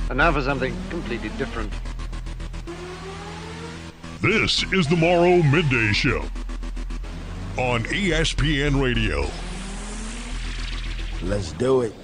And now for something completely different. This is the Morrow Midday Show on ESPN Radio. Let's do it.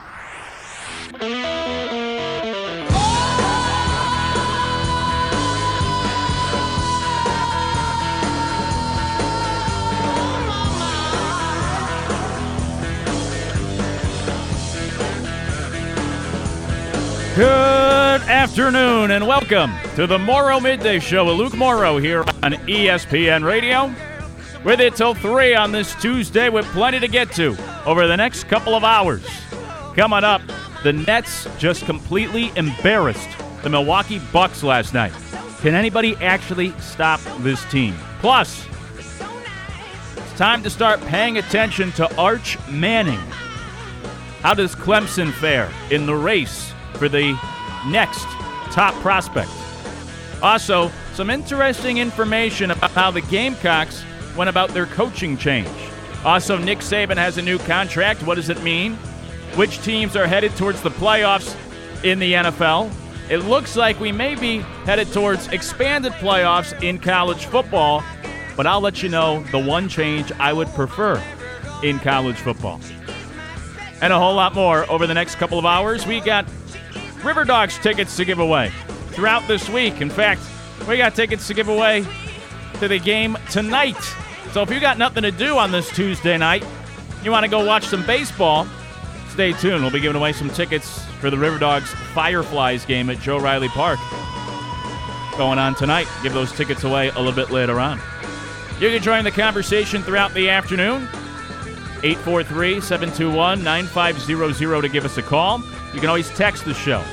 Good afternoon and welcome to the Morrow Midday Show with Luke Morrow here on ESPN Radio. With it till 3 on this Tuesday with plenty to get to over the next couple of hours. Coming up, the Nets just completely embarrassed the Milwaukee Bucks last night. Can anybody actually stop this team? Plus, it's time to start paying attention to Arch Manning. How does Clemson fare in the race for the next top prospect? Also, some interesting information about how the Gamecocks went about their coaching change. Also, Nick Saban has a new contract. What does it mean? Which teams are headed towards the playoffs in the NFL? It looks like we may be headed towards expanded playoffs in college football, but I'll let you know the one change I would prefer in college football. And a whole lot more over the next couple of hours. We got River Dogs tickets to give away throughout this week. In fact, we got tickets to give away to the game tonight. So if you got nothing to do on this Tuesday night, you want to go watch some baseball, stay tuned. We'll be giving away some tickets for the River Dogs Fireflies game at Joe Riley Park going on tonight. Give those tickets away a little bit later on. You can join the conversation throughout the afternoon. 843-721-9500 to give us a call. You can always text the show,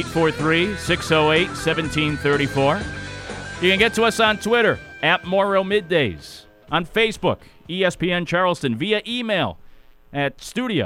843-608-1734. You can get to us on Twitter, at Morrow Middays. On Facebook, ESPN Charleston, via email at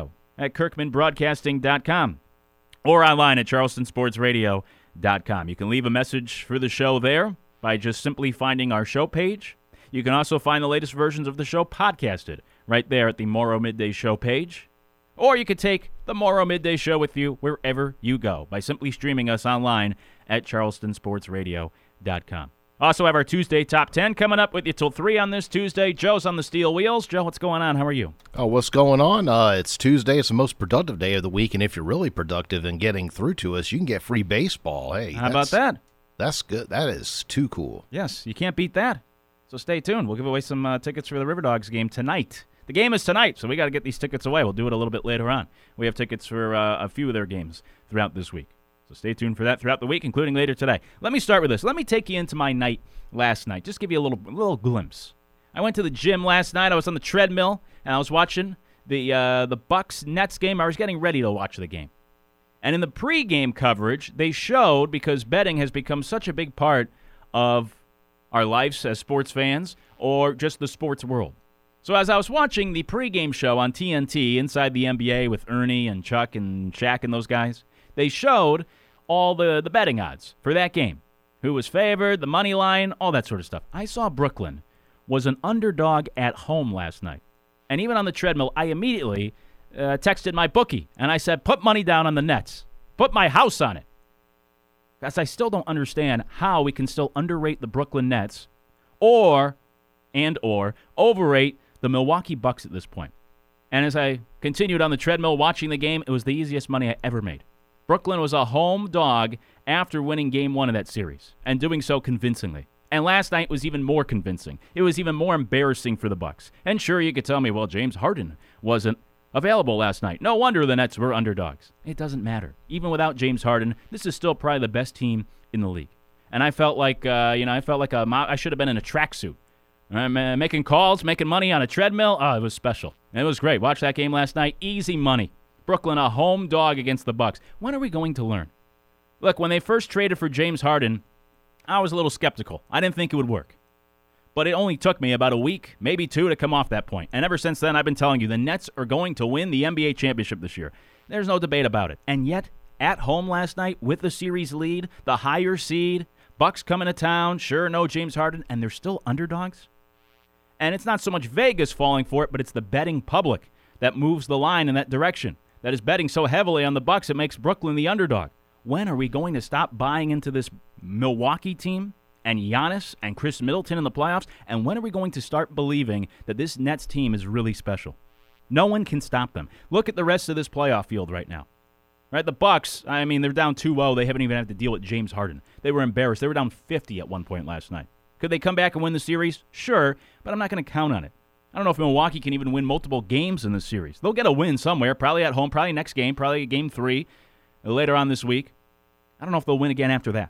studio@kirkmanbroadcasting.com or online at charlestonsportsradio.com. You can leave a message for the show there by just simply finding our show page. You can also find the latest versions of the show podcasted right there at the Morrow Midday Show page. Or you could take the Morrow Midday Show with you wherever you go by simply streaming us online at charlestonsportsradio.com. Also have our Tuesday Top 10 coming up with you till 3 on this Tuesday. Joe's on the steel wheels. Joe, what's going on? How are you? Oh, what's going on? It's Tuesday. It's the most productive day of the week, and if you're really productive in getting through to us, you can get free baseball. Hey, how about that? That's good. That is too cool. Yes, you can't beat that. So stay tuned. We'll give away some tickets for the River Dogs game tonight. The game is tonight, so we got to get these tickets away. We'll do it a little bit later on. We have tickets for a few of their games throughout this week. So stay tuned for that throughout the week, including later today. Let me start with this. Let me take you into my night last night. Just give you a little glimpse. I went to the gym last night. I was on the treadmill, and I was watching the Bucks-Nets game. I was getting ready to watch the game. And in the pregame coverage, they showed, because betting has become such a big part of our lives as sports fans or just the sports world. So as I was watching the pregame show on TNT inside the NBA with Ernie and Chuck and Shaq and those guys, they showed all the betting odds for that game. Who was favored, the money line, all that sort of stuff. I saw Brooklyn was an underdog at home last night. And even on the treadmill, I immediately texted my bookie, and I said, put money down on the Nets. Put my house on it. Because I still don't understand how we can still underrate the Brooklyn Nets or overrate the Milwaukee Bucks at this point. And as I continued on the treadmill watching the game, it was the easiest money I ever made. Brooklyn was a home dog after winning Game 1 of that series, and doing so convincingly. And last night was even more convincing. It was even more embarrassing for the Bucks. And sure, you could tell me, well, James Harden wasn't available last night. No wonder the Nets were underdogs. It doesn't matter. Even without James Harden, this is still probably the best team in the league. And I felt like, I should have been in a tracksuit. Making calls, making money on a treadmill. Oh, it was special. It was great. Watched that game last night. Easy money. Brooklyn, a home dog against the Bucks. When are we going to learn? Look, when they first traded for James Harden, I was a little skeptical. I didn't think it would work. But it only took me about a week, maybe 2, to come off that point. And ever since then, I've been telling you, the Nets are going to win the NBA championship this year. There's no debate about it. And yet, at home last night, with the series lead, the higher seed, Bucks coming to town, sure, no James Harden, and they're still underdogs? And it's not so much Vegas falling for it, but it's the betting public that moves the line in that direction, that is betting so heavily on the Bucks it makes Brooklyn the underdog. When are we going to stop buying into this Milwaukee team and Giannis and Chris Middleton in the playoffs? And when are we going to start believing that this Nets team is really special? No one can stop them. Look at the rest of this playoff field right now. Right, the Bucks, I mean, they're down 2-0. They haven't even had to deal with James Harden. They were embarrassed. They were down 50 at one point last night. Could they come back and win the series? Sure, but I'm not going to count on it. I don't know if Milwaukee can even win multiple games in this series. They'll get a win somewhere, probably at home, probably next game, probably game 3 later on this week. I don't know if they'll win again after that.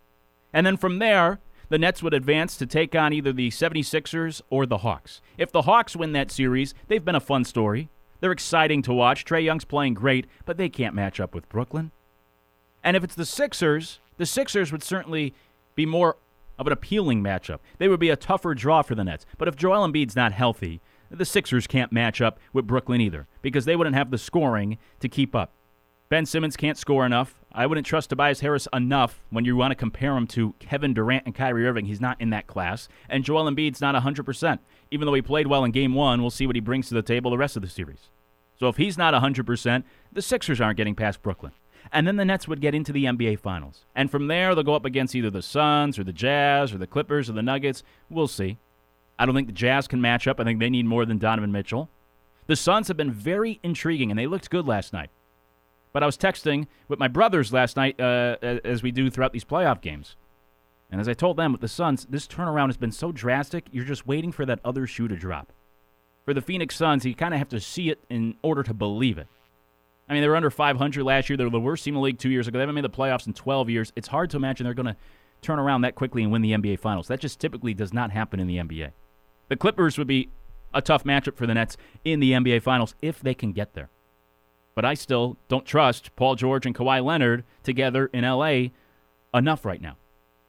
And then from there, the Nets would advance to take on either the 76ers or the Hawks. If the Hawks win that series, they've been a fun story. They're exciting to watch. Trae Young's playing great, but they can't match up with Brooklyn. And if it's the Sixers would certainly be more of an appealing matchup. They would be a tougher draw for the Nets. But if Joel Embiid's not healthy, the Sixers can't match up with Brooklyn either because they wouldn't have the scoring to keep up. Ben Simmons can't score enough. I wouldn't trust Tobias Harris enough when you want to compare him to Kevin Durant and Kyrie Irving. He's not in that class. And Joel Embiid's not 100%. Even though he played well in Game 1, we'll see what he brings to the table the rest of the series. So if he's not 100%, the Sixers aren't getting past Brooklyn. And then the Nets would get into the NBA Finals. And from there, they'll go up against either the Suns or the Jazz or the Clippers or the Nuggets. We'll see. I don't think the Jazz can match up. I think they need more than Donovan Mitchell. The Suns have been very intriguing, and they looked good last night. But I was texting with my brothers last night, as we do throughout these playoff games. And as I told them with the Suns, this turnaround has been so drastic, you're just waiting for that other shoe to drop. For the Phoenix Suns, you kind of have to see it in order to believe it. I mean, they were under 500 last year. They were the worst team in the league 2 years ago. They haven't made the playoffs in 12 years. It's hard to imagine they're going to turn around that quickly and win the NBA Finals. That just typically does not happen in the NBA. The Clippers would be a tough matchup for the Nets in the NBA Finals if they can get there. But I still don't trust Paul George and Kawhi Leonard together in L.A. enough right now.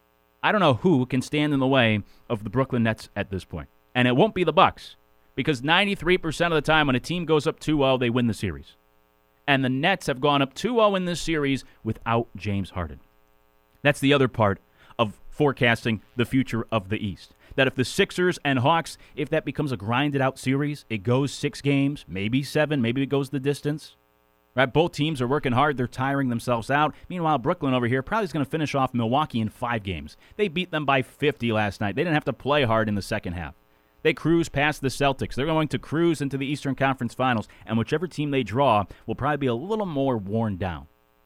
I don't know who can stand in the way of the Brooklyn Nets at this point. And it won't be the Bucks, because 93% of the time when a team goes up 2-0, they win the series. And the Nets have gone up 2-0 in this series without James Harden. That's the other part of forecasting the future of the East. That if the Sixers and Hawks, if that becomes a grinded-out series, it goes 6 games, maybe 7, maybe it goes the distance. Right? Both teams are working hard. They're tiring themselves out. Meanwhile, Brooklyn over here probably is going to finish off Milwaukee in 5 games. They beat them by 50 last night. They didn't have to play hard in the second half. They cruise past the Celtics. They're going to cruise into the Eastern Conference Finals, and whichever team they draw will probably be a little more worn down.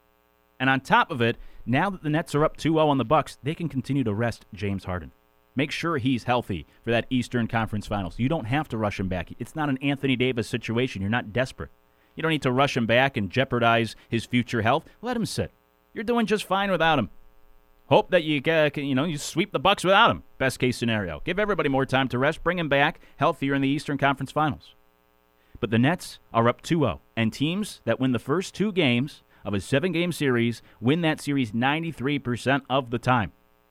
And on top of it, now that the Nets are up 2-0 on the Bucks, they can continue to rest James Harden. Make sure he's healthy for that Eastern Conference Finals. You don't have to rush him back. It's not an Anthony Davis situation. You're not desperate. You don't need to rush him back and jeopardize his future health. Let him sit. You're doing just fine without him. Hope that you sweep the Bucks without him. Best case scenario. Give everybody more time to rest. Bring him back healthier in the Eastern Conference Finals. But the Nets are up 2-0, and teams that win the first 2 games of a 7-game series win that series 93% of the time.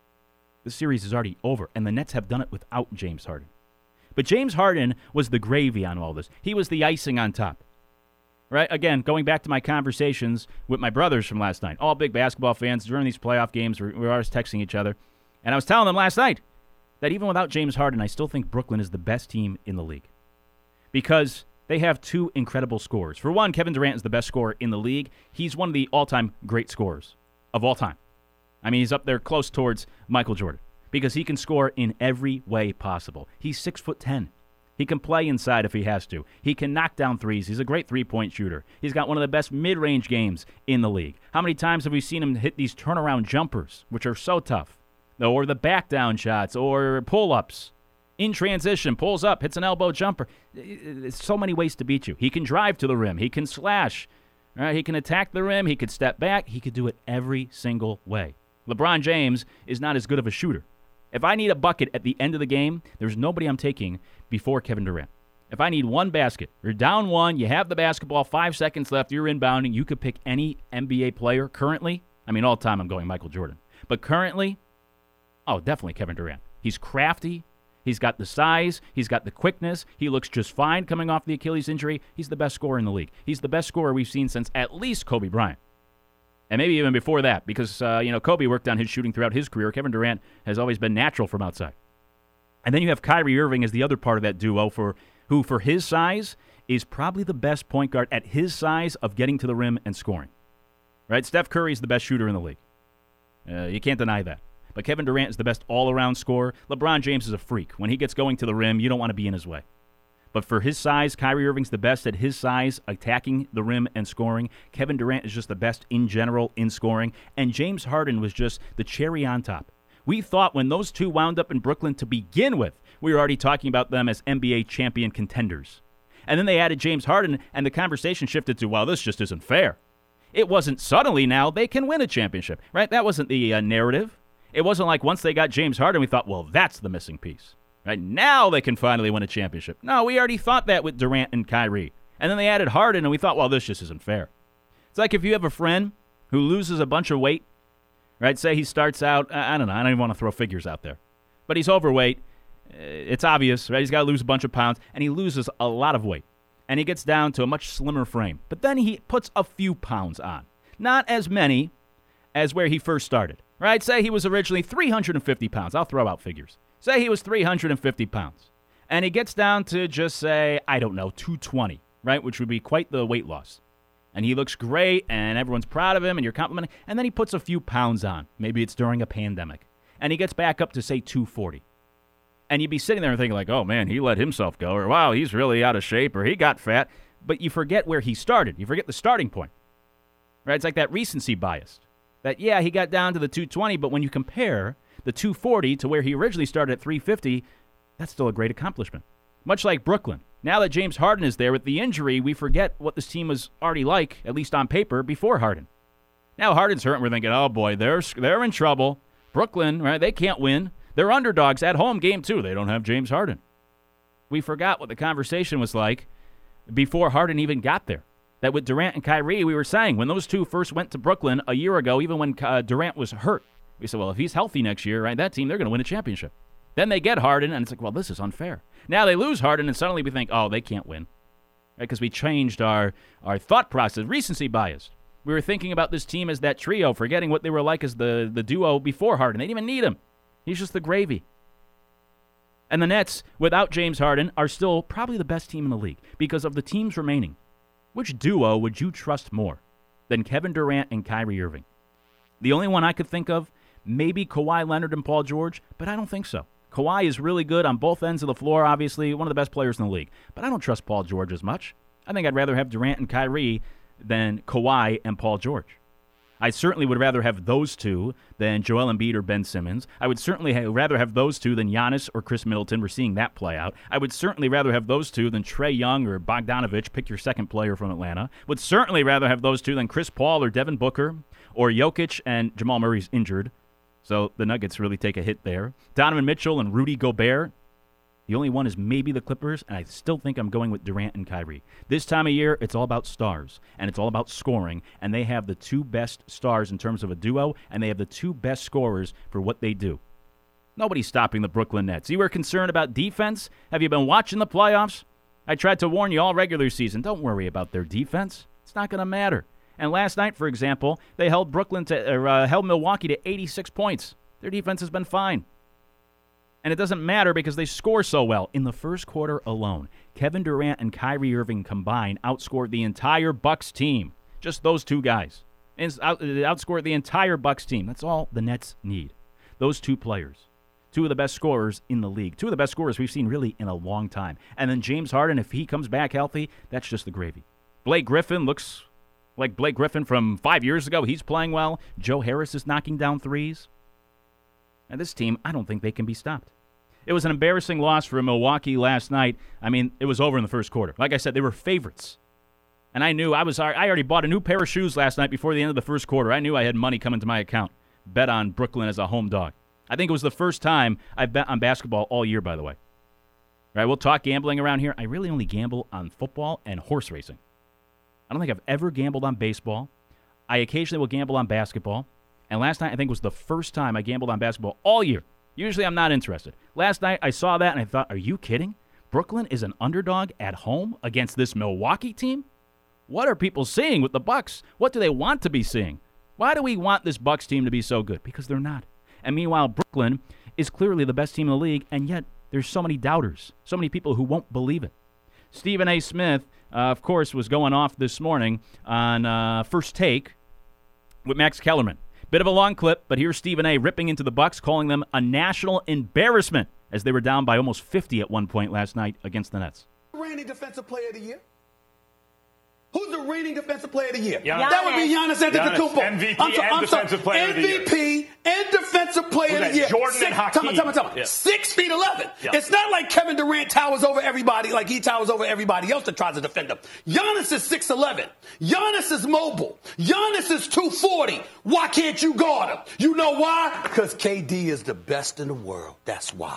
The series is already over, and the Nets have done it without James Harden. But James Harden was the gravy on all this. He was the icing on top. Right? Again, going back to my conversations with my brothers from last night, all big basketball fans during these playoff games, we're always texting each other. And I was telling them last night that even without James Harden, I still think Brooklyn is the best team in the league. Because they have 2 incredible scorers. For one, Kevin Durant is the best scorer in the league. He's one of the all-time great scorers of all time. I mean, he's up there close towards Michael Jordan because he can score in every way possible. He's 6'10". He can play inside if he has to. He can knock down threes. He's a great three-point shooter. He's got one of the best mid-range games in the league. How many times have we seen him hit these turnaround jumpers, which are so tough? Or the back-down shots, or pull-ups. In transition, pulls up, hits an elbow jumper. There's so many ways to beat you. He can drive to the rim. He can slash. Right? He can attack the rim. He could step back. He could do it every single way. LeBron James is not as good of a shooter. If I need a bucket at the end of the game, there's nobody I'm taking before Kevin Durant. If I need one basket, you're down 1, you have the basketball, 5 seconds left, you're inbounding, you could pick any NBA player currently. I mean, all the time I'm going Michael Jordan. But currently, definitely Kevin Durant. He's crafty. He's got the size. He's got the quickness. He looks just fine coming off the Achilles injury. He's the best scorer in the league. He's the best scorer we've seen since at least Kobe Bryant. And maybe even before that, because Kobe worked on his shooting throughout his career. Kevin Durant has always been natural from outside. And then you have Kyrie Irving as the other part of that duo, who for his size is probably the best point guard at his size of getting to the rim and scoring. right? Steph Curry's the best shooter in the league. You can't deny that. But Kevin Durant is the best all-around scorer. LeBron James is a freak. When he gets going to the rim, you don't want to be in his way. But for his size, Kyrie Irving's the best at his size, attacking the rim and scoring. Kevin Durant is just the best in general in scoring. And James Harden was just the cherry on top. We thought when those two wound up in Brooklyn to begin with, we were already talking about them as NBA champion contenders. And then they added James Harden, and the conversation shifted to, well, this just isn't fair. It wasn't suddenly now they can win a championship, right? That wasn't the narrative. It wasn't like once they got James Harden, we thought, well, that's the missing piece. Right now they can finally win a championship. No, we already thought that with Durant and Kyrie. And then they added Harden, and we thought, well, this just isn't fair. It's like if you have a friend who loses a bunch of weight, right? Say he starts out, I don't know, I don't even want to throw figures out there. But he's overweight. It's obvious, right? He's got to lose a bunch of pounds, and he loses a lot of weight. And he gets down to a much slimmer frame. But then he puts a few pounds on. Not as many as where he first started, right? Say he was originally 350 pounds. I'll throw out figures. Say he was 350 pounds, and he gets down to just say, I don't know, 220, right, which would be quite the weight loss. And he looks great, and everyone's proud of him, and you're complimenting, and then he puts a few pounds on. Maybe it's during a pandemic, and he gets back up to, say, 240. And you'd be sitting there and thinking like, oh, man, he let himself go, or wow, he's really out of shape, or he got fat. But you forget where he started. You forget the starting point, right? It's like that recency bias. That, yeah, he got down to the 220, but when you compare the 240 to where he originally started at 350, that's still a great accomplishment. Much like Brooklyn. Now that James Harden is there with the injury, we forget what this team was already like, at least on paper, before Harden. Now Harden's hurt, and we're thinking, oh boy, they're in trouble. Brooklyn, right, they can't win. They're underdogs at home, game 2. They don't have James Harden. We forgot what the conversation was like before Harden even got there. That with Durant and Kyrie, we were saying, when those two first went to Brooklyn a year ago, even when Durant was hurt, we said, well, if he's healthy next year, right, that team, they're going to win a championship. Then they get Harden, and it's like, well, this is unfair. Now they lose Harden, and suddenly we think, oh, they can't win. Right? Because we changed our thought process, recency bias. We were thinking about this team as that trio, forgetting what they were like as the duo before Harden. They didn't even need him. He's just the gravy. And the Nets, without James Harden, are still probably the best team in the league because of the teams remaining. Which duo would you trust more than Kevin Durant and Kyrie Irving? The only one I could think of, maybe Kawhi Leonard and Paul George, but I don't think so. Kawhi is really good on both ends of the floor, obviously, one of the best players in the league. But I don't trust Paul George as much. I think I'd rather have Durant and Kyrie than Kawhi and Paul George. I certainly would rather have those two than Joel Embiid or Ben Simmons. I would certainly rather have those two than Giannis or Chris Middleton. We're seeing that play out. I would certainly rather have those two than Trae Young or Bogdanovich. Pick your second player from Atlanta. Would certainly rather have those two than Chris Paul or Devin Booker or Jokic, and Jamal Murray's injured. So the Nuggets really take a hit there. Donovan Mitchell and Rudy Gobert. The only one is maybe the Clippers, and I still think I'm going with Durant and Kyrie. This time of year, it's all about stars, and it's all about scoring, and they have the two best stars in terms of a duo, and they have the two best scorers for what they do. Nobody's stopping the Brooklyn Nets. You were concerned about defense? Have you been watching the playoffs? I tried to warn you all regular season. Don't worry about their defense. It's not going to matter. And last night, for example, they held held Milwaukee to 86 points. Their defense has been fine. And it doesn't matter because they score so well. In the first quarter alone, Kevin Durant and Kyrie Irving combined outscored the entire Bucks team. Just those two guys. Outscored the entire Bucks team. That's all the Nets need. Those two players. Two of the best scorers in the league. Two of the best scorers we've seen really in a long time. And then James Harden, if he comes back healthy, that's just the gravy. Blake Griffin looks like Blake Griffin from 5 years ago. He's playing well. Joe Harris is knocking down threes. And this team, I don't think they can be stopped. It was an embarrassing loss for Milwaukee last night. I mean, it was over in the first quarter. Like I said, they were favorites. And I knew I already bought a new pair of shoes last night before the end of the first quarter. I knew I had money coming to my account. Bet on Brooklyn as a home dog. I think it was the first time I've bet on basketball all year, by the way. Right, we'll talk gambling around here. I really only gamble on football and horse racing. I don't think I've ever gambled on baseball. I occasionally will gamble on basketball. And last night, I think, was the first time I gambled on basketball all year. Usually, I'm not interested. Last night, I saw that, and I thought, are you kidding? Brooklyn is an underdog at home against this Milwaukee team? What are people seeing with the Bucks? What do they want to be seeing? Why do we want this Bucks team to be so good? Because they're not. And meanwhile, Brooklyn is clearly the best team in the league, and yet there's so many doubters, so many people who won't believe it. Stephen A. Smith, of course, was going off this morning on First Take, with Max Kellerman. Bit of a long clip, but here's Stephen A. ripping into the Bucks, calling them a national embarrassment as they were down by almost 50 at one point last night against the Nets. Reigning Defensive Player of the Year? Who's the reigning Defensive Player of the Year? Giannis. That would be Giannis Antetokounmpo. MVP and Defensive Player of the Year. MVP and Defensive Player of the Year. Jordan and Hakeem. Tell me. Yeah. 6'11". Yeah. It's not like Kevin Durant towers over everybody like he towers over everybody else that tries to defend him. Giannis is 6'11". Giannis is mobile. Giannis is 240. Why can't you guard him? You know why? Because KD is the best in the world. That's why.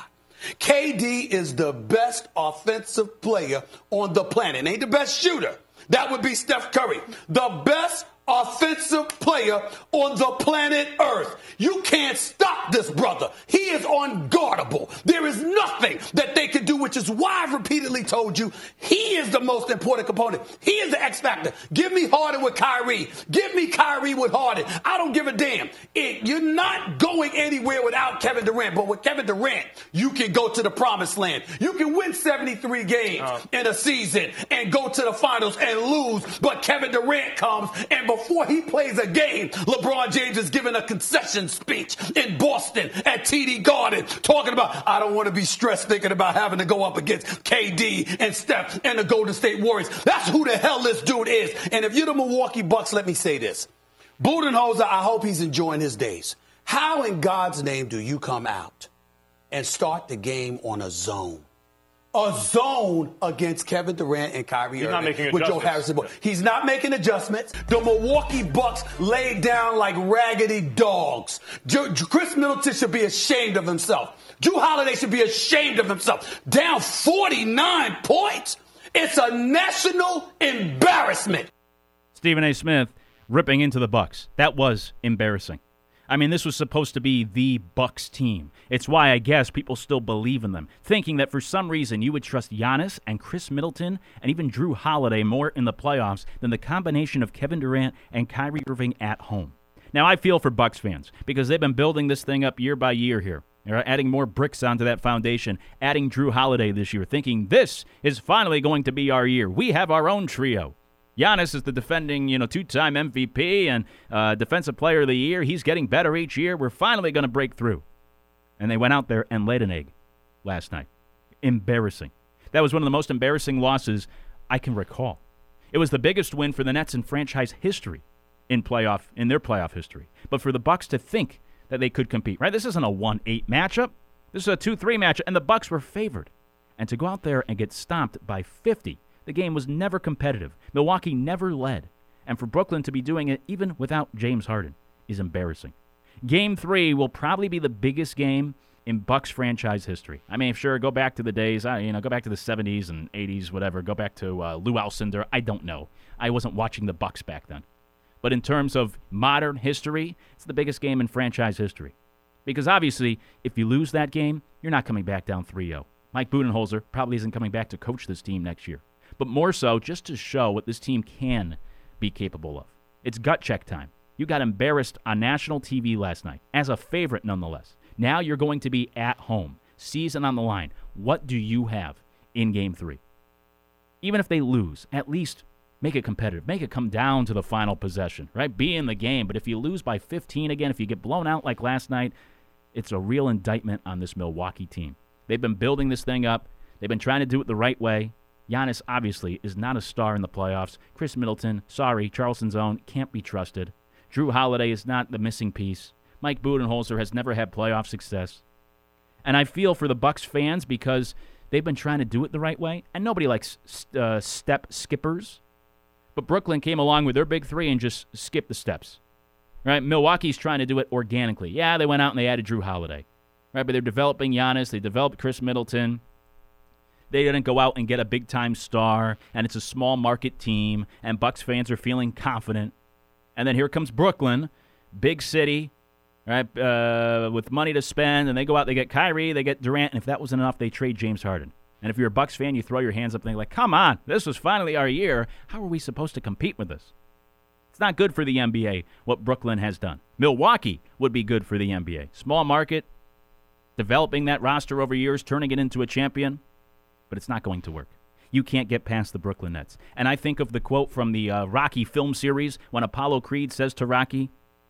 KD is the best offensive player on the planet. Ain't the best shooter. That would be Steph Curry. The best offensive player on the planet Earth. You can't stop this brother. He is unguardable. There is nothing that they can do, which is why I've repeatedly told you he is the most important component. He is the X factor. Give me Harden with Kyrie. Give me Kyrie with Harden. I don't give a damn. You're not going anywhere without Kevin Durant. But with Kevin Durant, you can go to the promised land. You can win 73 games in a season and go to the finals and lose. But Kevin Durant comes, and before he plays a game, LeBron James is giving a concession speech in Boston at TD Garden talking about, I don't want to be stressed thinking about having to go up against KD and Steph and the Golden State Warriors. That's who the hell this dude is. And if you're the Milwaukee Bucks, let me say this. Budenholzer, I hope he's enjoying his days. How in God's name do you come out and start the game on a zone? A zone against Kevin Durant and Kyrie Irving with Joe Harrison. He's not making adjustments. The Milwaukee Bucks laid down like raggedy dogs. Chris Middleton should be ashamed of himself. Jrue Holiday should be ashamed of himself. Down 49 points. It's a national embarrassment. Stephen A. Smith ripping into the Bucks. That was embarrassing. I mean, this was supposed to be the Bucks team. It's why I guess people still believe in them, thinking that for some reason you would trust Giannis and Chris Middleton and even Jrue Holiday more in the playoffs than the combination of Kevin Durant and Kyrie Irving at home. Now, I feel for Bucks fans because they've been building this thing up year by year here. They're adding more bricks onto that foundation, adding Jrue Holiday this year, thinking this is finally going to be our year. We have our own trio. Giannis is the defending, two-time MVP and Defensive Player of the Year. He's getting better each year. We're finally going to break through. And they went out there and laid an egg last night. Embarrassing. That was one of the most embarrassing losses I can recall. It was the biggest win for the Nets in franchise history in their playoff history. But for the Bucks to think that they could compete, right? This isn't a 1-8 matchup. This is a 2-3 matchup, and the Bucks were favored. And to go out there and get stomped by 50. The game was never competitive. Milwaukee never led. And for Brooklyn to be doing it even without James Harden is embarrassing. Game 3 will probably be the biggest game in Bucks franchise history. I mean, sure, go back to the days, go back to the 70s and 80s, whatever. Go back to Lou Alcindor. I don't know. I wasn't watching the Bucks back then. But in terms of modern history, it's the biggest game in franchise history. Because obviously, if you lose that game, you're not coming back down 3-0. Mike Budenholzer probably isn't coming back to coach this team next year. But more so just to show what this team can be capable of. It's gut check time. You got embarrassed on national TV last night, as a favorite nonetheless. Now you're going to be at home, season on the line. What do you have in Game 3? Even if they lose, at least make it competitive. Make it come down to the final possession, right? Be in the game. But if you lose by 15 again, if you get blown out like last night, it's a real indictment on this Milwaukee team. They've been building this thing up. They've been trying to do it the right way. Giannis, obviously, is not a star in the playoffs. Chris Middleton, Charleston's own, can't be trusted. Jrue Holiday is not the missing piece. Mike Budenholzer has never had playoff success. And I feel for the Bucks fans because they've been trying to do it the right way, and nobody likes step skippers. But Brooklyn came along with their big three and just skipped the steps. Right? Milwaukee's trying to do it organically. Yeah, they went out and they added Jrue Holiday. Right? But they're developing Giannis. They developed Chris Middleton. They didn't go out and get a big-time star, and it's a small-market team, and Bucks fans are feeling confident. And then here comes Brooklyn, big city, right, with money to spend, and they go out, they get Kyrie, they get Durant, and if that wasn't enough, they trade James Harden. And if you're a Bucks fan, you throw your hands up and you're like, come on, this was finally our year. How are we supposed to compete with this? It's not good for the NBA, what Brooklyn has done. Milwaukee would be good for the NBA. Small market, developing that roster over years, turning it into a champion. But it's not going to work. You can't get past the Brooklyn Nets. And I think of the quote from the Rocky film series when Apollo Creed says to Rocky,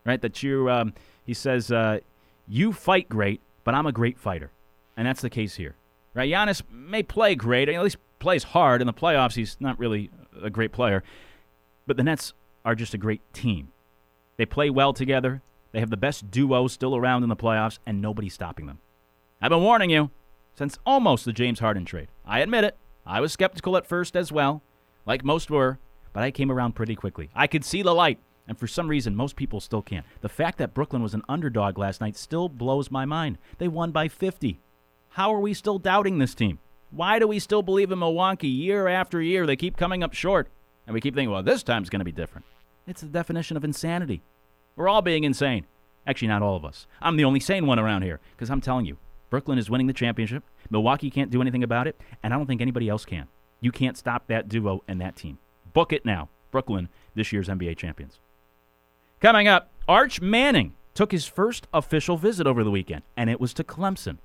right? That he says, you fight great, but I'm a great fighter. And that's the case here, right? Giannis may play great, at least plays hard. In the playoffs, he's not really a great player. But the Nets are just a great team. They play well together. They have the best duo still around in the playoffs, and nobody's stopping them. I've been warning you since almost the James Harden trade. I admit it. I was skeptical at first as well, like most were, but I came around pretty quickly. I could see the light, and for some reason, most people still can't. The fact that Brooklyn was an underdog last night still blows my mind. They won by 50. How are we still doubting this team? Why do we still believe in Milwaukee year after year? They keep coming up short, and we keep thinking, well, this time's going to be different. It's the definition of insanity. We're all being insane. Actually, not all of us. I'm the only sane one around here, because I'm telling you, Brooklyn is winning the championship. Milwaukee can't do anything about it, and I don't think anybody else can. You can't stop that duo and that team. Book it now. Brooklyn, this year's NBA champions. Coming up, Arch Manning took his first official visit over the weekend, and it was to Clemson.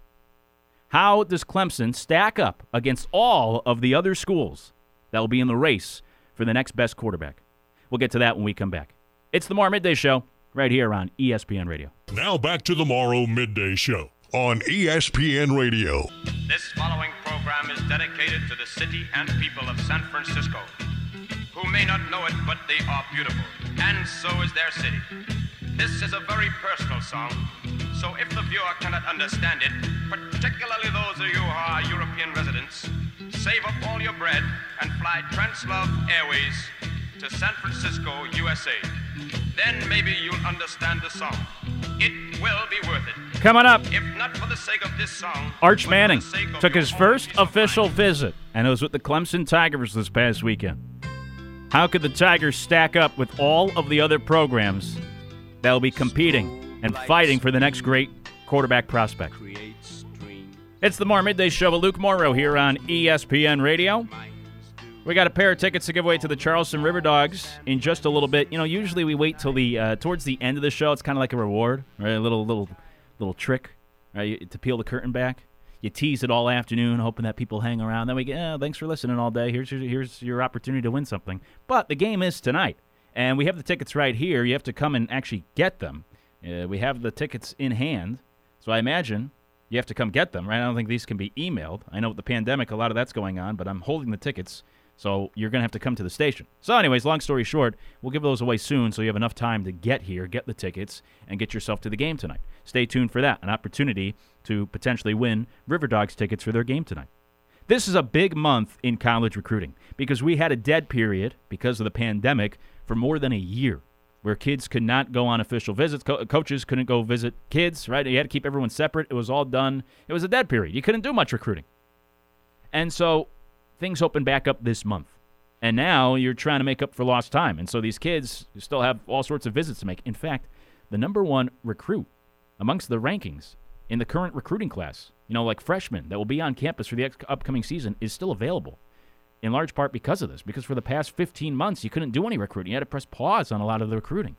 How does Clemson stack up against all of the other schools that will be in the race for the next best quarterback? We'll get to that when we come back. It's the Morrow Midday Show right here on ESPN Radio. Now back to the Morrow Midday Show on ESPN Radio. This following program is dedicated to the city and people of San Francisco, who may not know it, but they are beautiful, and so is their city. This is a very personal song, so if the viewer cannot understand it, particularly those of you who are European residents, save up all your bread and fly Translove Airways to San Francisco, USA. Then maybe you'll understand the song. It will be worth it. Coming up, If not for the sake of this song, Arch but for Manning the sake of took your his own first peace of official mind. visit, and it was with the Clemson Tigers this past weekend. How could the Tigers stack up with all of the other programs that will be competing and fighting for the next great quarterback prospect? It's the Morrow Midday Show with Luke Morrow here on ESPN Radio. We got a pair of tickets to give away to the Charleston River Dogs in just a little bit. You know, usually we wait till the towards the end of the show. It's kind of like a reward, right? A little trick, right? To peel the curtain back. You tease it all afternoon, hoping that people hang around. Then we get, thanks for listening all day. Here's your opportunity to win something. But the game is tonight, and we have the tickets right here. You have to come and actually get them. We have the tickets in hand, so I imagine you have to come get them, right? I don't think these can be emailed. I know with the pandemic, a lot of that's going on, but I'm holding the tickets, so you're going to have to come to the station. So anyways, long story short, we'll give those away soon so you have enough time to get here, get the tickets, and get yourself to the game tonight. Stay tuned for that, an opportunity to potentially win River Dogs tickets for their game tonight. This is a big month in college recruiting because we had a dead period because of the pandemic for more than a year where kids could not go on official visits. Coaches couldn't go visit kids, right? You had to keep everyone separate. It was all done. It was a dead period. You couldn't do much recruiting. And so things opened back up this month. And now you're trying to make up for lost time. And so these kids still have all sorts of visits to make. In fact, the number one recruit amongst the rankings in the current recruiting class, you know, like freshmen that will be on campus for the upcoming season, is still available, in large part because of this. Because for the past 15 months, you couldn't do any recruiting. You had to press pause on a lot of the recruiting.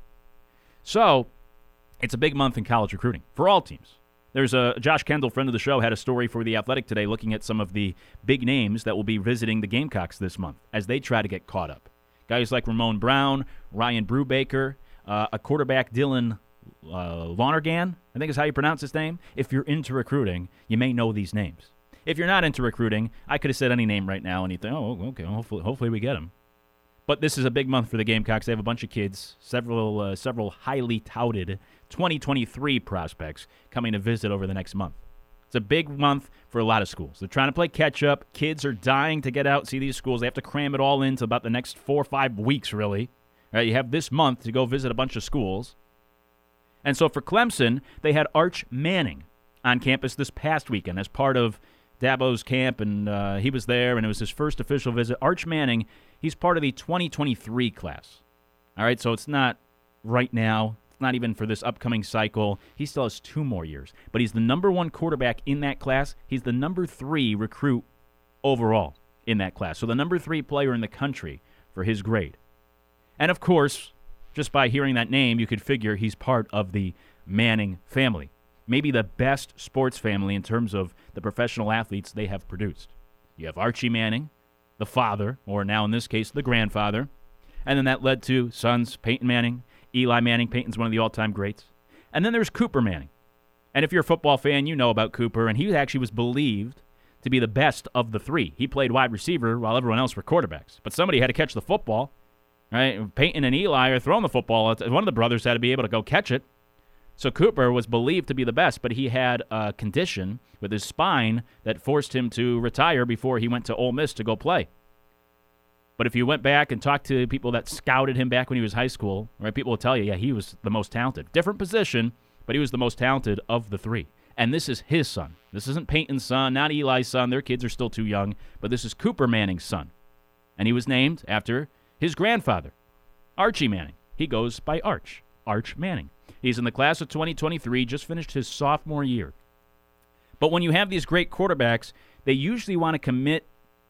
So it's a big month in college recruiting for all teams. There's Josh Kendall, friend of the show, had a story for The Athletic today looking at some of the big names that will be visiting the Gamecocks this month as they try to get caught up. Guys like Ramon Brown, Ryan Brubaker, a quarterback, Dylan Lonergan, I think is how you pronounce his name. If you're into recruiting, you may know these names. If you're not into recruiting, I could have said any name right now and you think, oh, okay, hopefully we get him. But this is a big month for the Gamecocks. They have a bunch of kids, several highly touted 2023 prospects coming to visit over the next month. It's a big month for a lot of schools. They're trying to play catch-up. Kids are dying to get out and see these schools. They have to cram it all into about the next 4 or 5 weeks, really. Right, you have this month to go visit a bunch of schools. And so for Clemson, they had Arch Manning on campus this past weekend as part of Dabo's camp, and he was there, and it was his first official visit. Arch Manning, he's part of the 2023 class. All right, so it's not right now. It's not even for this upcoming cycle. He still has 2 more years. But he's the number 1 quarterback in that class. He's the number 3 recruit overall in that class. So the number 3 player in the country for his grade. And, of course, just by hearing that name, you could figure he's part of the Manning family. Maybe the best sports family in terms of the professional athletes they have produced. You have Archie Manning, the father, or now in this case, the grandfather. And then that led to sons Peyton Manning, Eli Manning, Peyton's one of the all-time greats. And then there's Cooper Manning. And if you're a football fan, you know about Cooper, and he actually was believed to be the best of the three. He played wide receiver while everyone else were quarterbacks. But somebody had to catch the football, right? Peyton and Eli are throwing the football. One of the brothers had to be able to go catch it. So Cooper was believed to be the best, but he had a condition with his spine that forced him to retire before he went to Ole Miss to go play. But if you went back and talked to people that scouted him back when he was high school, right, people will tell you, yeah, he was the most talented. Different position, but he was the most talented of the three. And this is his son. This isn't Peyton's son, not Eli's son. Their kids are still too young. But this is Cooper Manning's son. And he was named after his grandfather, Archie Manning. He goes by Arch Manning. He's in the class of 2023, just finished his sophomore year. But when you have these great quarterbacks, they usually want to commit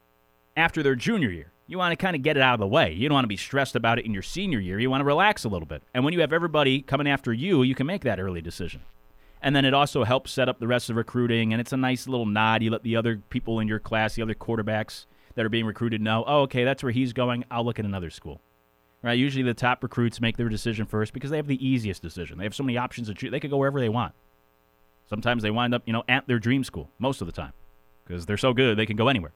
after their junior year. You want to kind of get it out of the way. You don't want to be stressed about it in your senior year. You want to relax a little bit. And when you have everybody coming after you, you can make that early decision. And then it also helps set up the rest of recruiting, and it's a nice little nod. You let the other people in your class, the other quarterbacks that are being recruited know, oh, okay, that's where he's going. I'll look at another school. Right? Usually the top recruits make their decision first because they have the easiest decision. They have so many options to choose. They could go wherever they want. Sometimes they wind up, at their dream school most of the time because they're so good they can go anywhere.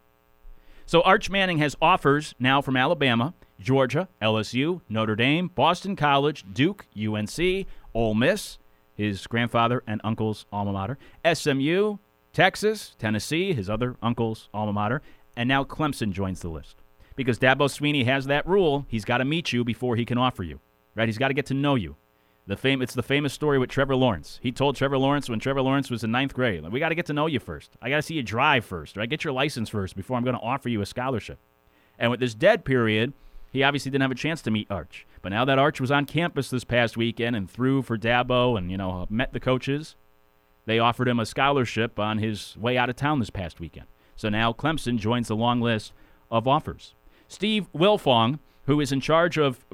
So Arch Manning has offers now from Alabama, Georgia, LSU, Notre Dame, Boston College, Duke, UNC, Ole Miss, his grandfather and uncle's alma mater, SMU, Texas, Tennessee, his other uncle's alma mater, and now Clemson joins the list. Because Dabo Swinney has that rule, he's got to meet you before he can offer you. Right? He's got to get to know you. It's the famous story with Trevor Lawrence. He told Trevor Lawrence when Trevor Lawrence was in 9th grade, we got to get to know you first. I got to see you drive first, right? Get your license first before I'm going to offer you a scholarship. And with this dead period, he obviously didn't have a chance to meet Arch. But now that Arch was on campus this past weekend and threw for Dabo and, met the coaches, they offered him a scholarship on his way out of town this past weekend. So now Clemson joins the long list of offers. Steve Wilfong, who is in charge of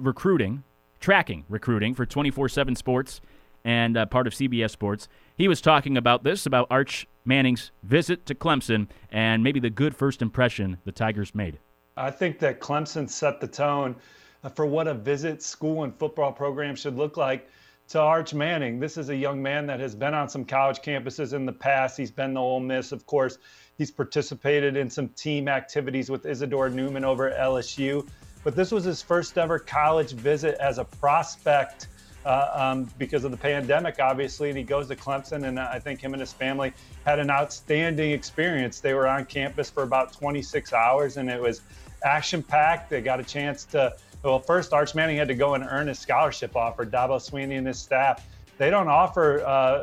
tracking recruiting for 24/7 Sports and part of CBS Sports, he was talking about this, about Arch Manning's visit to Clemson and maybe the good first impression the Tigers made. I think that Clemson set the tone for what a visit school and football program should look like to Arch Manning. This is a young man that has been on some college campuses in the past. He's been to Ole Miss, of course. He's participated in some team activities with Isidore Newman over at LSU. But this was his first ever college visit as a prospect because of the pandemic, obviously. And he goes to Clemson, and I think him and his family had an outstanding experience. They were on campus for about 26 hours, and it was action-packed. They got a chance to first, Arch Manning had to go and earn his scholarship offer. Dabo Swinney and his staff, they don't offer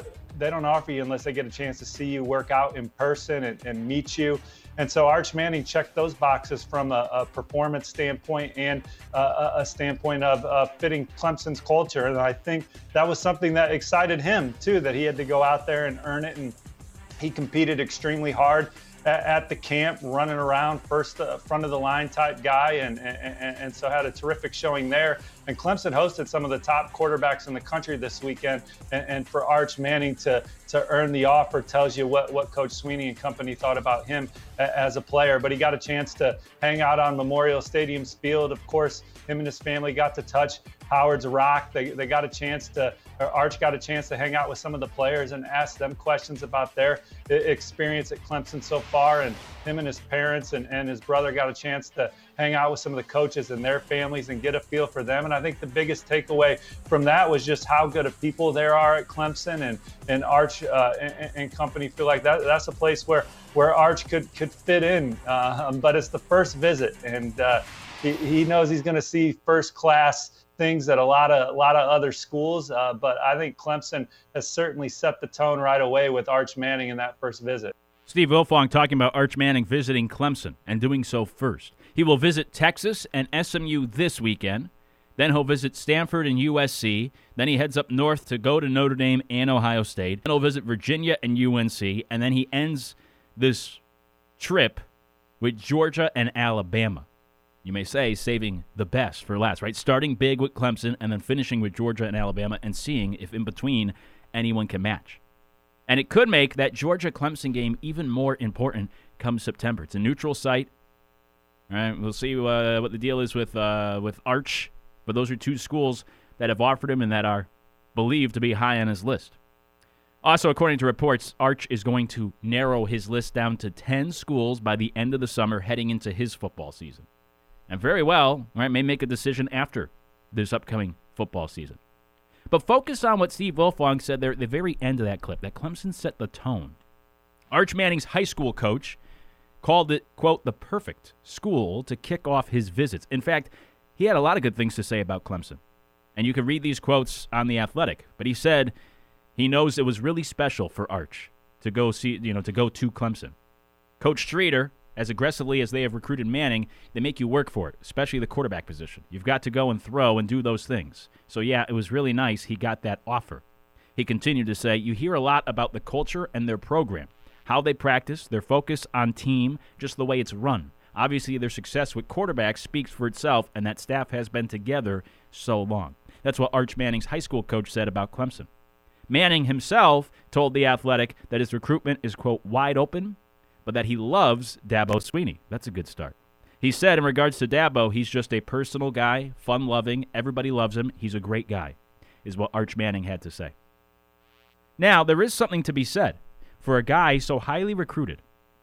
you unless they get a chance to see you work out in person and meet you. And so Arch Manning checked those boxes from a performance standpoint and a standpoint of fitting Clemson's culture. And I think that was something that excited him, too, that he had to go out there and earn it. And he competed extremely hard at the camp, running around, first front of the line type guy, and so had a terrific showing there. And Clemson hosted some of the top quarterbacks in the country this weekend, and for Arch Manning to earn the offer tells you what Coach Swinney and company thought about him as a player. But he got a chance to hang out on Memorial Stadium's field. Of course, him and his family got to touch Howard's Rock. Arch got a chance to hang out with some of the players and ask them questions about their experience at Clemson so far. And him and his parents and his brother got a chance to hang out with some of the coaches and their families and get a feel for them. And I think the biggest takeaway from that was just how good of people there are at Clemson, and Arch and company feel like that's a place where Arch could fit in. But it's the first visit, and he knows he's going to see first class things at a lot of other schools, but I think Clemson has certainly set the tone right away with Arch Manning in that first visit. Steve Wilfong talking about Arch Manning visiting Clemson and doing so first. He will visit Texas and SMU this weekend. Then he'll visit Stanford and USC. Then he heads up north to go to Notre Dame and Ohio State. Then he'll visit Virginia and UNC. And then he ends this trip with Georgia and Alabama. You may say saving the best for last, right? Starting big with Clemson and then finishing with Georgia and Alabama and seeing if in between anyone can match. And it could make that Georgia-Clemson game even more important come September. It's a neutral site. All right, we'll see what the deal is with Arch. But those are two schools that have offered him and that are believed to be high on his list. Also, according to reports, Arch is going to narrow his list down to 10 schools by the end of the summer heading into his football season. And very well, right, may make a decision after this upcoming football season. But focus on what Steve Wilfong said there at the very end of that clip, that Clemson set the tone. Arch Manning's high school coach called it, quote, the perfect school to kick off his visits. In fact, he had a lot of good things to say about Clemson. And you can read these quotes on The Athletic. But he said he knows it was really special for Arch to go to Clemson. Coach Streeter, as aggressively as they have recruited Manning, they make you work for it, especially the quarterback position. You've got to go and throw and do those things. So, yeah, it was really nice he got that offer. He continued to say, you hear a lot about the culture and their program, how they practice, their focus on team, just the way it's run. Obviously, their success with quarterbacks speaks for itself, and that staff has been together so long. That's what Arch Manning's high school coach said about Clemson. Manning himself told The Athletic that his recruitment is, quote, wide open, but that he loves Dabo Swinney. That's a good start. He said in regards to Dabo, he's just a personal guy, fun-loving, everybody loves him, he's a great guy, is what Arch Manning had to say. Now, there is something to be said for a guy so highly recruited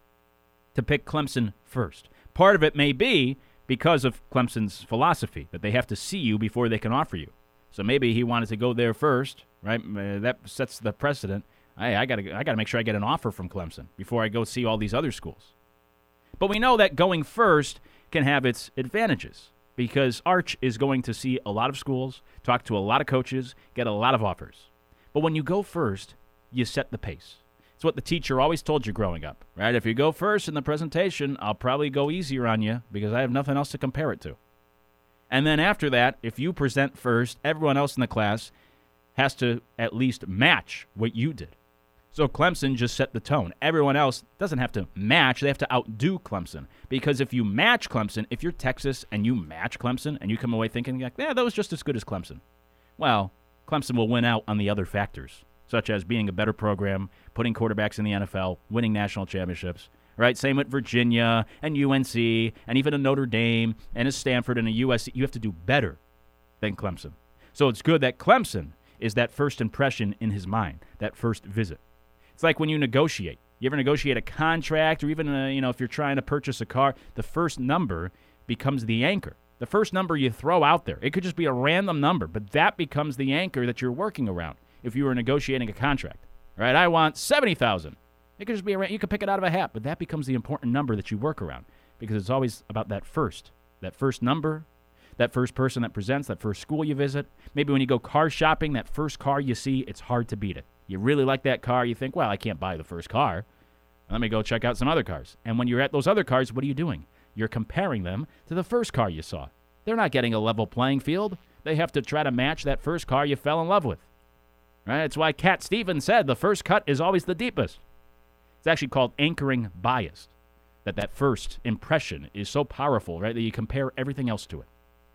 to pick Clemson first. Part of it may be because of Clemson's philosophy, that they have to see you before they can offer you. So maybe he wanted to go there first, right? That sets the precedent. I gotta make sure I get an offer from Clemson before I go see all these other schools. But we know that going first can have its advantages because Arch is going to see a lot of schools, talk to a lot of coaches, get a lot of offers. But when you go first, you set the pace. It's what the teacher always told you growing up, right? If you go first in the presentation, I'll probably go easier on you because I have nothing else to compare it to. And then after that, if you present first, everyone else in the class has to at least match what you did. So Clemson just set the tone. Everyone else doesn't have to match. They have to outdo Clemson. Because if you match Clemson, if you're Texas and you match Clemson and you come away thinking, like, yeah, that was just as good as Clemson. Well, Clemson will win out on the other factors, such as being a better program, putting quarterbacks in the NFL, winning national championships. Right? Same with Virginia and UNC and even a Notre Dame and a Stanford and a USC. You have to do better than Clemson. So it's good that Clemson is that first impression in his mind, that first visit. It's like when you negotiate. You ever negotiate a contract or even, if you're trying to purchase a car, the first number becomes the anchor. The first number you throw out there. It could just be a random number, but that becomes the anchor that you're working around if you were negotiating a contract. Right? I want $70,000. It could just be you could pick it out of a hat, but that becomes the important number that you work around because it's always about that first number, that first person that presents, that first school you visit. Maybe when you go car shopping, that first car you see, it's hard to beat it. You really like that car, you think, well, I can't buy the first car. Let me go check out some other cars. And when you're at those other cars, what are you doing? You're comparing them to the first car you saw. They're not getting a level playing field. They have to try to match that first car you fell in love with. Right? That's why Cat Stevens said the first cut is always the deepest. It's actually called anchoring bias, that first impression is so powerful, right, that you compare everything else to it.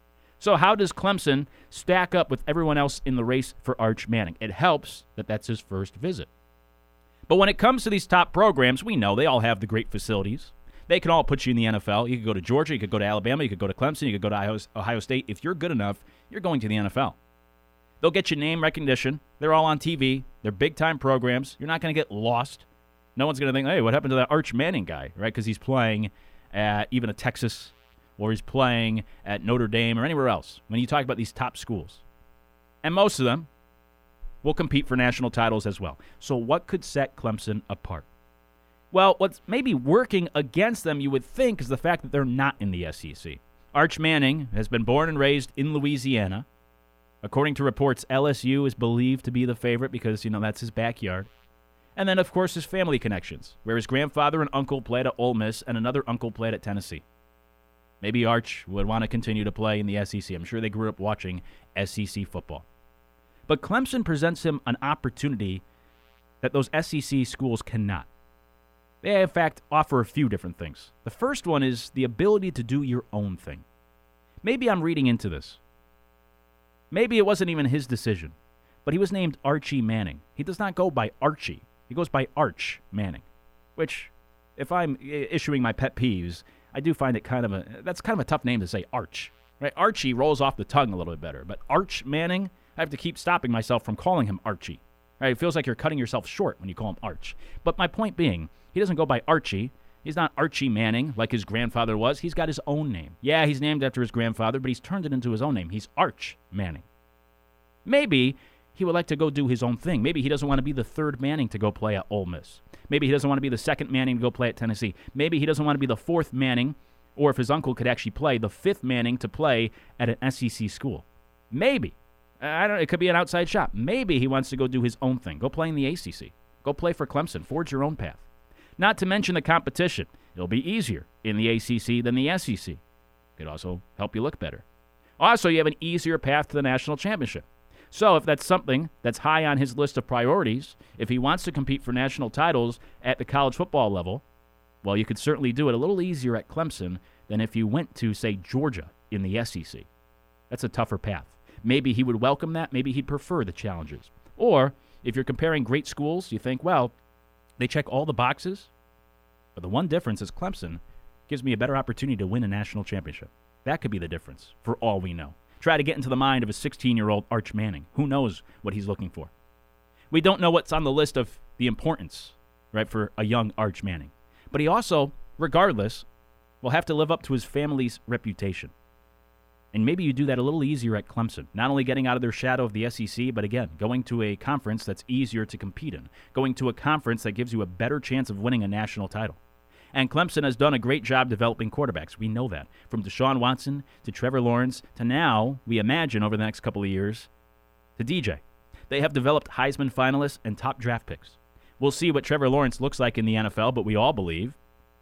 So how does Clemson stack up with everyone else in the race for Arch Manning? It helps that that's his first visit. But when it comes to these top programs, we know they all have the great facilities. They can all put you in the NFL. You could go to Georgia, you could go to Alabama, you could go to Clemson, you could go to Ohio State. If you're good enough, you're going to the NFL. They'll get you name recognition. They're all on TV. They're big-time programs. You're not going to get lost. No one's going to think, hey, what happened to that Arch Manning guy, right? Because he's playing at even a Texas or he's playing at Notre Dame or anywhere else when you talk about these top schools. And most of them will compete for national titles as well. So what could set Clemson apart? Well, what's maybe working against them, you would think, is the fact that they're not in the SEC. Arch Manning has been born and raised in Louisiana. According to reports, LSU is believed to be the favorite because, that's his backyard. And then, of course, his family connections, where his grandfather and uncle played at Ole Miss and another uncle played at Tennessee. Maybe Arch would want to continue to play in the SEC. I'm sure they grew up watching SEC football. But Clemson presents him an opportunity that those SEC schools cannot. They, in fact, offer a few different things. The first one is the ability to do your own thing. Maybe I'm reading into this. Maybe it wasn't even his decision, but he was named Archie Manning. He does not go by Archie. He goes by Arch Manning, which, if I'm issuing my pet peeves, I do find it that's kind of a tough name to say, Arch. Right? Archie rolls off the tongue a little bit better, but Arch Manning, I have to keep stopping myself from calling him Archie. Right? It feels like you're cutting yourself short when you call him Arch. But my point being, he doesn't go by Archie. He's not Archie Manning like his grandfather was. He's got his own name. Yeah, he's named after his grandfather, but he's turned it into his own name. He's Arch Manning. Maybe he would like to go do his own thing. Maybe he doesn't want to be the third Manning to go play at Ole Miss. Maybe he doesn't want to be the second Manning to go play at Tennessee. Maybe he doesn't want to be the fourth Manning, or if his uncle could actually play, the fifth Manning to play at an SEC school. Maybe. It could be an outside shot. Maybe he wants to go do his own thing. Go play in the ACC. Go play for Clemson. Forge your own path. Not to mention the competition. It'll be easier in the ACC than the SEC. Could also help you look better. Also, you have an easier path to the national championship. So if that's something that's high on his list of priorities, if he wants to compete for national titles at the college football level, well, you could certainly do it a little easier at Clemson than if you went to, say, Georgia in the SEC. That's a tougher path. Maybe he would welcome that. Maybe he'd prefer the challenges. Or if you're comparing great schools, you think, well, they check all the boxes, but the one difference is Clemson gives me a better opportunity to win a national championship. That could be the difference, for all we know. Try to get into the mind of a 16-year-old Arch Manning. Who knows what he's looking for? We don't know what's on the list of the importance, right, for a young Arch Manning. But he also, regardless, will have to live up to his family's reputation. And maybe you do that a little easier at Clemson, not only getting out of their shadow of the SEC, but again, going to a conference that's easier to compete in, going to a conference that gives you a better chance of winning a national title. And Clemson has done a great job developing quarterbacks. We know that. From Deshaun Watson to Trevor Lawrence to now, we imagine over the next couple of years, to DJ. They have developed Heisman finalists and top draft picks. We'll see what Trevor Lawrence looks like in the NFL, but we all believe,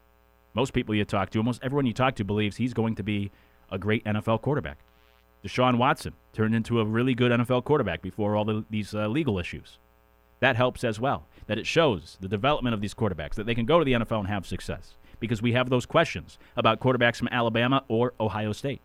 most people you talk to, almost everyone you talk to believes he's going to be a great NFL quarterback. Deshaun Watson turned into a really good NFL quarterback before all these legal issues. That helps as well, that it shows the development of these quarterbacks, that they can go to the NFL and have success, because we have those questions about quarterbacks from Alabama or Ohio State.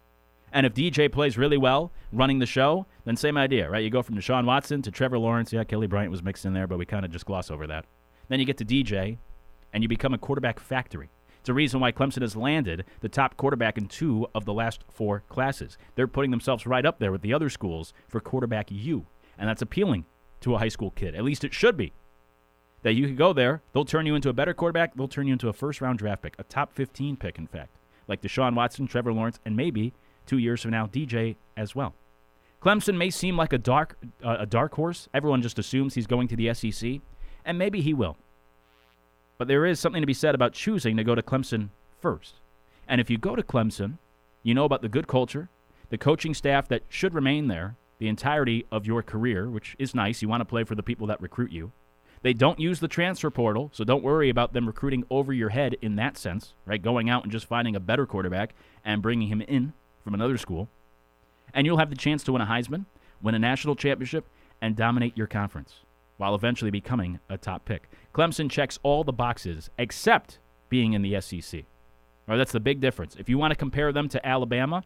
And if DJ plays really well running the show, then same idea, right? You go from Deshaun Watson to Trevor Lawrence. Yeah, Kelly Bryant was mixed in there, but we kind of just gloss over that. Then you get to DJ, and you become a quarterback factory. It's a reason why Clemson has landed the top quarterback in 2 of the last 4 classes. They're putting themselves right up there with the other schools for quarterback U, and that's appealing to a high school kid. At least it should be. That you could go there, they'll turn you into a better quarterback, they'll turn you into a first-round draft pick, a top 15 pick, in fact, like Deshaun Watson, Trevor Lawrence, and maybe 2 years from now, DJ as well. Clemson may seem like a dark horse. Everyone just assumes he's going to the SEC, and maybe he will. But there is something to be said about choosing to go to Clemson first. And if you go to Clemson, you know about the good culture, the coaching staff that should remain there the entirety of your career, which is nice. You want to play for the people that recruit you. They don't use the transfer portal, so don't worry about them recruiting over your head in that sense, right? Going out and just finding a better quarterback and bringing him in from another school. And you'll have the chance to win a Heisman, win a national championship, and dominate your conference, while eventually becoming a top pick. Clemson checks all the boxes except being in the SEC. Right, that's the big difference. If you want to compare them to Alabama,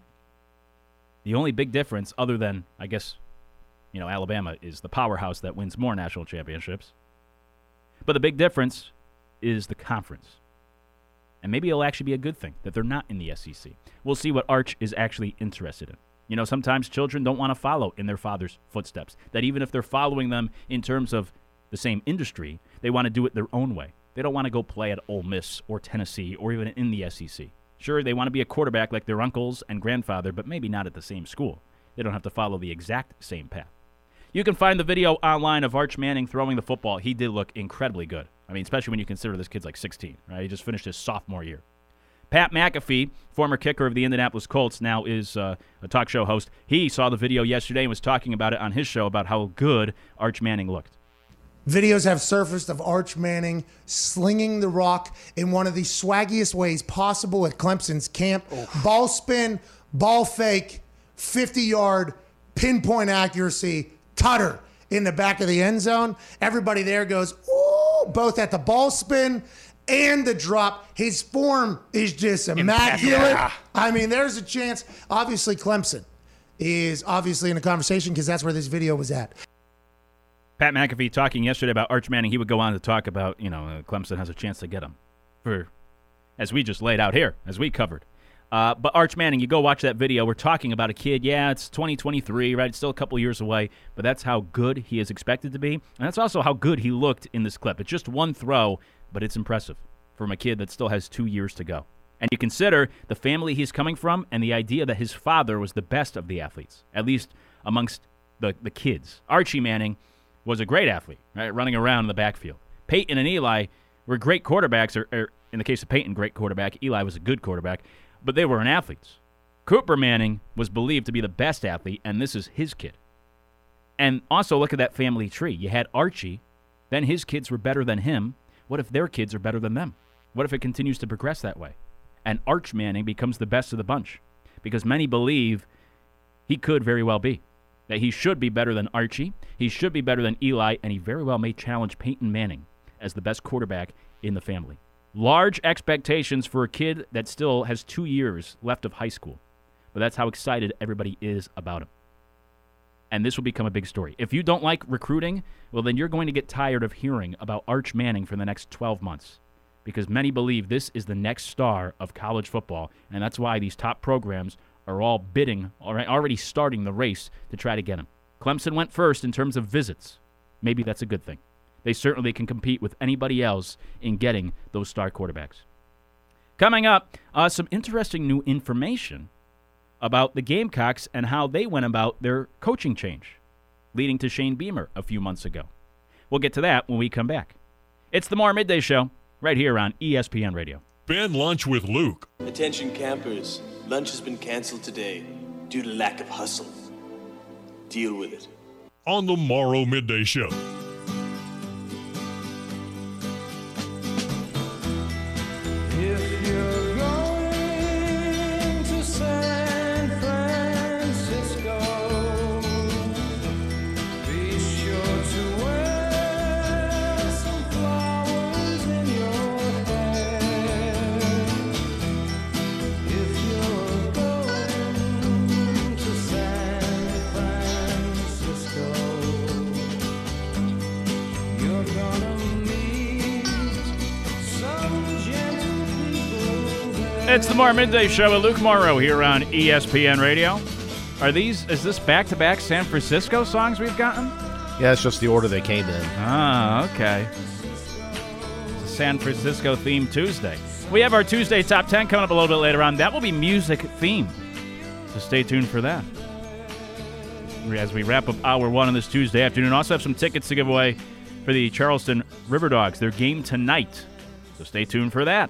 the only big difference, other than, I guess, Alabama is the powerhouse that wins more national championships. But the big difference is the conference. And maybe it'll actually be a good thing that they're not in the SEC. We'll see what Arch is actually interested in. Sometimes children don't want to follow in their father's footsteps. That even if they're following them in terms of the same industry, they want to do it their own way. They don't want to go play at Ole Miss or Tennessee or even in the SEC. Sure, they want to be a quarterback like their uncles and grandfather, but maybe not at the same school. They don't have to follow the exact same path. You can find the video online of Arch Manning throwing the football. He did look incredibly good. I mean, especially when you consider this kid's like 16, right? He just finished his sophomore year. Pat McAfee, former kicker of the Indianapolis Colts, now is a talk show host. He saw the video yesterday and was talking about it on his show about how good Arch Manning looked. Videos have surfaced of Arch Manning slinging the rock in one of the swaggiest ways possible at Clemson's camp. Ball spin, ball fake, 50-yard, pinpoint accuracy, tutter in the back of the end zone. Everybody there goes, ooh, both at the ball spin and the drop. His form is just immaculate. Yeah. I mean, there's a chance. Obviously, Clemson is obviously in the conversation because that's where this video was at. Pat McAfee talking yesterday about Arch Manning, he would go on to talk about, Clemson has a chance to get him, for, as we just laid out here, as we covered. But Arch Manning, you go watch that video. We're talking about a kid. Yeah, it's 2023, right? It's still a couple years away, but that's how good he is expected to be. And that's also how good he looked in this clip. It's just one throw, but it's impressive from a kid that still has 2 years to go. And you consider the family he's coming from and the idea that his father was the best of the athletes, at least amongst the kids. Archie Manning was a great athlete, right, running around in the backfield. Peyton and Eli were great quarterbacks, or in the case of Peyton, great quarterback. Eli was a good quarterback, but they weren't athletes. Cooper Manning was believed to be the best athlete, and this is his kid. And also look at that family tree. You had Archie, then his kids were better than him. What if their kids are better than them? What if it continues to progress that way? And Arch Manning becomes the best of the bunch, because many believe he could very well be. That he should be better than Archie, he should be better than Eli, and he very well may challenge Peyton Manning as the best quarterback in the family. Large expectations for a kid that still has 2 years left of high school. But that's how excited everybody is about him. And this will become a big story. If you don't like recruiting, well, then you're going to get tired of hearing about Arch Manning for the next 12 months. Because many believe this is the next star of college football, and that's why these top programs are all bidding, already starting the race to try to get him. Clemson went first in terms of visits. Maybe that's a good thing. They certainly can compete with anybody else in getting those star quarterbacks. Coming up, some interesting new information about the Gamecocks and how they went about their coaching change, leading to Shane Beamer a few months ago. We'll get to that when we come back. It's the More Midday Show, right here on ESPN Radio. Ben Lunch with Luke. Attention campers, lunch has been canceled today due to lack of hustle. Deal with it. On the Morrow Midday Show. If you're going to San Francisco, be sure to wear some flowers in your hair. If you're going to San Francisco, you're gonna meet some gentle. It's the More Midday Show with Luke Morrow here on ESPN Radio. Is this back-to-back San Francisco songs we've gotten? Yeah, it's just the order they came in. Ah, okay. It's a San Francisco themed Tuesday. We have our Tuesday Top 10 coming up a little bit later on. That will be music themed, so stay tuned for that. As we wrap up Hour 1 on this Tuesday afternoon, also have some tickets to give away for the Charleston River Dogs, their game tonight, so stay tuned for that.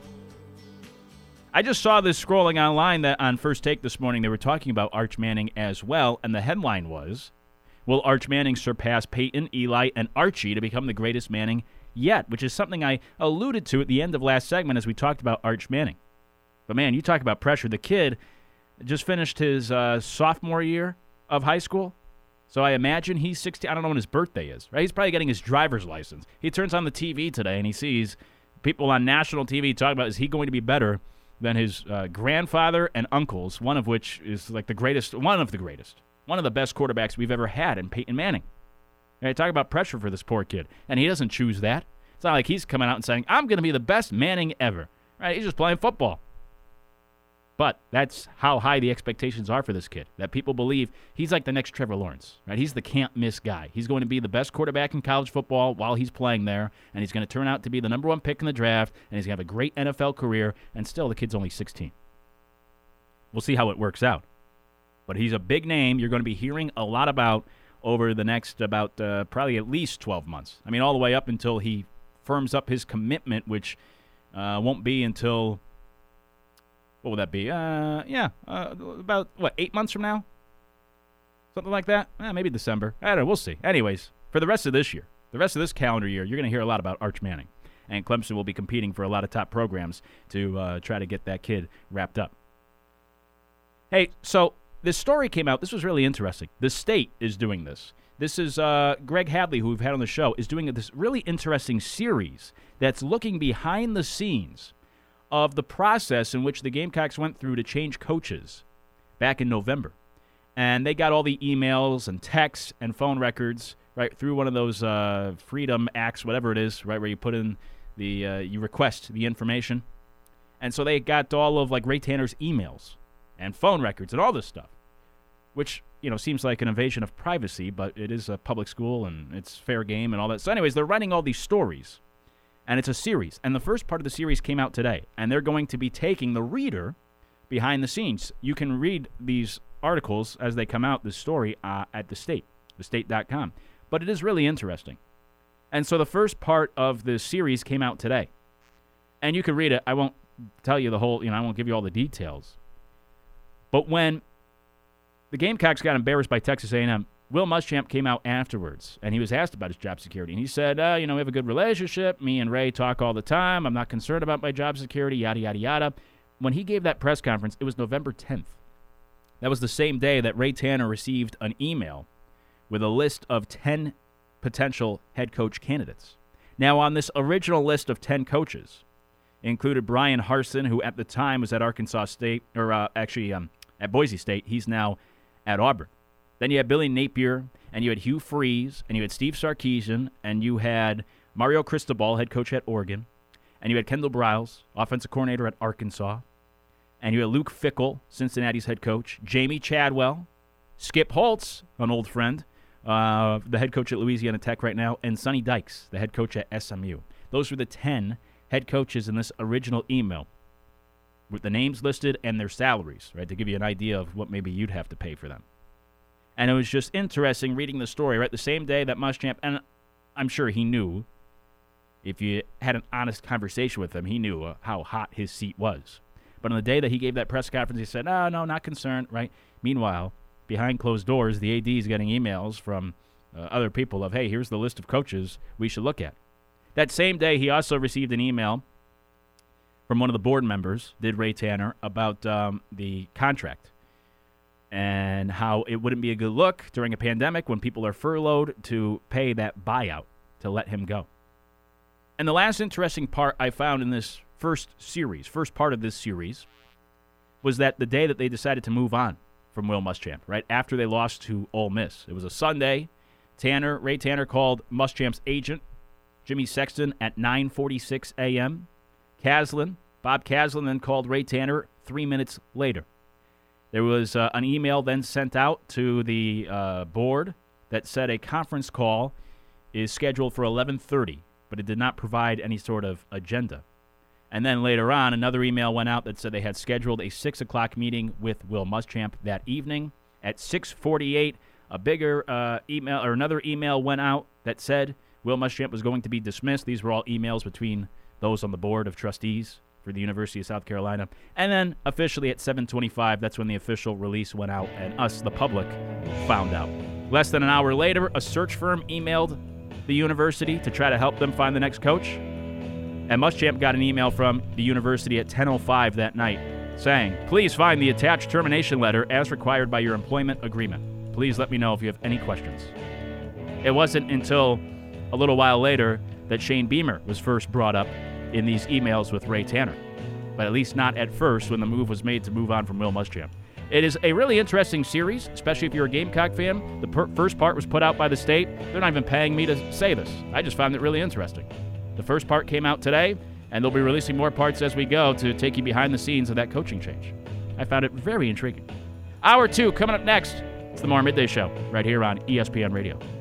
I just saw this scrolling online that on First Take this morning they were talking about Arch Manning as well, and the headline was, will Arch Manning surpass Peyton, Eli, and Archie to become the greatest Manning yet, which is something I alluded to at the end of last segment as we talked about Arch Manning. But man, you talk about pressure. The kid just finished his sophomore year of high school, so I imagine he's 16. I don't know when his birthday is, right? He's probably getting his driver's license. He turns on the TV today and he sees people on national TV talking about, is he going to be better than his grandfather and uncles, one of which is like one of the best quarterbacks we've ever had in Peyton Manning. Right, talk about pressure for this poor kid. And he doesn't choose that. It's not like he's coming out and saying, I'm going to be the best Manning ever. Right, he's just playing football. But that's how high the expectations are for this kid, that people believe he's like the next Trevor Lawrence. Right, he's the can't-miss guy. He's going to be the best quarterback in college football while he's playing there, and he's going to turn out to be the number 1 pick in the draft, and he's going to have a great NFL career, and still the kid's only 16. We'll see how it works out. But he's a big name you're going to be hearing a lot about over the next probably at least 12 months. I mean, all the way up until he firms up his commitment, which won't be until... What would that be? About, 8 months from now? Something like that? Maybe December. I don't know. We'll see. Anyways, for the rest of this year, the rest of this calendar year, you're going to hear a lot about Arch Manning. And Clemson will be competing for a lot of top programs to try to get that kid wrapped up. Hey, so this story came out. This was really interesting. The state is doing this. This is Greg Hadley, who we've had on the show, is doing this really interesting series that's looking behind the scenes of the process in which the Gamecocks went through to change coaches back in November. And they got all the emails and texts and phone records right through one of those Freedom Acts, whatever it is, right, where you put in you request the information. And so they got all of like Ray Tanner's emails and phone records and all this stuff, which, seems like an invasion of privacy, but it is a public school and it's fair game and all that. So anyways, they're writing all these stories, and it's a series. And the first part of the series came out today, and they're going to be taking the reader behind the scenes. You can read these articles as they come out, this story, at The State, thestate.com. But it is really interesting. And so the first part of this series came out today. And you can read it. I won't tell you the whole, I won't give you all the details. But when the Gamecocks got embarrassed by Texas A&M, Will Muschamp came out afterwards, and he was asked about his job security. And he said, we have a good relationship. Me and Ray talk all the time. I'm not concerned about my job security, yada, yada, yada. When he gave that press conference, it was November 10th. That was the same day that Ray Tanner received an email with a list of 10 potential head coach candidates. Now, on this original list of 10 coaches, included Brian Harsin, who at the time was at Arkansas State, or at Boise State. He's now at Auburn. Then you had Billy Napier, and you had Hugh Freeze, and you had Steve Sarkisian, and you had Mario Cristobal, head coach at Oregon, and you had Kendall Briles, offensive coordinator at Arkansas, and you had Luke Fickell, Cincinnati's head coach, Jamie Chadwell, Skip Holtz, an old friend, the head coach at Louisiana Tech right now, and Sonny Dykes, the head coach at SMU. Those were the 10 head coaches in this original email with the names listed and their salaries, right, to give you an idea of what maybe you'd have to pay for them. And it was just interesting reading the story, right, the same day that Muschamp, and I'm sure he knew, if you had an honest conversation with him, he knew how hot his seat was. But on the day that he gave that press conference, he said, no, not concerned, right? Meanwhile, behind closed doors, the AD is getting emails from other people of, hey, here's the list of coaches we should look at. That same day, he also received an email from one of the board members, did Ray Tanner, about the contract and how it wouldn't be a good look during a pandemic when people are furloughed to pay that buyout to let him go. And the last interesting part I found in this first part of this series, was that the day that they decided to move on from Will Muschamp, right after they lost to Ole Miss. It was a Sunday. Ray Tanner called Muschamp's agent, Jimmy Sexton, at 9:46 a.m. Bob Caslin then called Ray Tanner 3 minutes later. There was an email then sent out to the board that said a conference call is scheduled for 11:30, but it did not provide any sort of agenda. And then later on, another email went out that said they had scheduled a 6 o'clock meeting with Will Muschamp that evening. At 6:48, a bigger email or another email went out that said Will Muschamp was going to be dismissed. These were all emails between those on the board of trustees for the University of South Carolina. And then officially at 7:25, that's when the official release went out and us, the public, found out. Less than an hour later, a search firm emailed the university to try to help them find the next coach. And Muschamp got an email from the university at 10:05 that night saying, please find the attached termination letter as required by your employment agreement. Please let me know if you have any questions. It wasn't until a little while later that Shane Beamer was first brought up in these emails with Ray Tanner, but at least not at first when the move was made to move on from Will Muschamp. It is a really interesting series, especially if you're a Gamecock fan. The first part was put out by the state. They're not even paying me to say this. I just found it really interesting. The first part came out today, and they'll be releasing more parts as we go to take you behind the scenes of that coaching change. I found it very intriguing. Hour 2 coming up next. It's the Tomorrow Midday Show right here on ESPN Radio.